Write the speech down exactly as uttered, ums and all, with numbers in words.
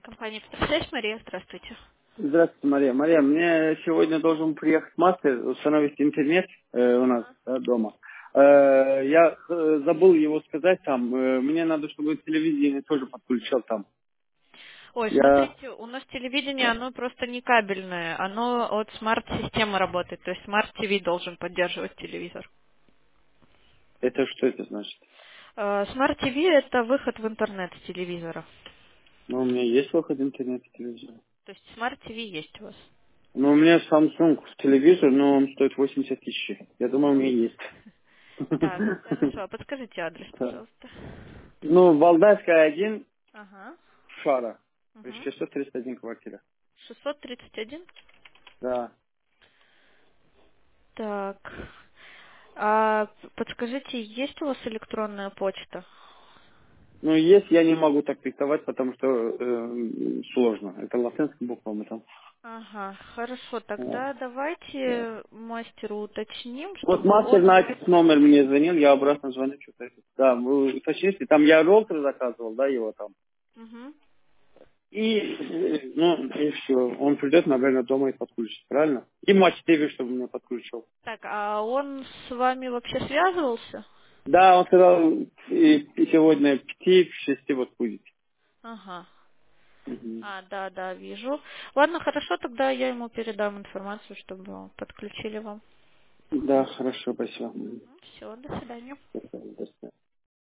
Компания «Петросвязь», Мария, здравствуйте. Здравствуйте, Мария. Мария, мне сегодня должен приехать мастер, установить интернет э, у нас Ага. да, дома. Э, я э, забыл его сказать там. Э, мне надо, чтобы телевидение тоже подключил там. Ой, Я... смотрите, у нас телевидение, оно просто не кабельное, оно от смарт-системы работает, то есть смарт-ти ви должен поддерживать телевизор. Это что это значит? Э, Смарт-ти ви — это выход в интернет с телевизора. Ну, у меня есть выход интернет в телевизор. То есть смарт-ти ви есть у вас. Ну, у меня Samsung телевизор, но он стоит восемьдесят тысяч. Я думаю, у меня есть. Так, хорошо, а подскажите адрес, Да. пожалуйста. Ну, Валдайская один, Ага. Шара. Угу. шестьсот тридцать один квартира. шестьсот тридцать один. Да. Так. А подскажите, есть у вас электронная почта? Ну, есть, я не могу так диктовать, потому что э, сложно. Это латинским буквами там. Ага, хорошо, Вот. тогда давайте мастеру уточним, Вот чтобы мастер он... на этот номер мне звонил, я обратно звоню, что-то. Да, вы уточните, там я роутер заказывал, да, его там. Мгм. И, э, ну, и все. Он придет, наверное, дома и подключит, правильно? И матч ТВ, чтобы меня подключил. Так, а он с вами вообще связывался? Да, он сказал, и, и сегодня пяти, в шести вот будет. Ага. Мгм. А, да, да, вижу. Ладно, хорошо, тогда я ему передам информацию, чтобы подключили вам. Да, хорошо, спасибо. Все, до свидания. До свидания.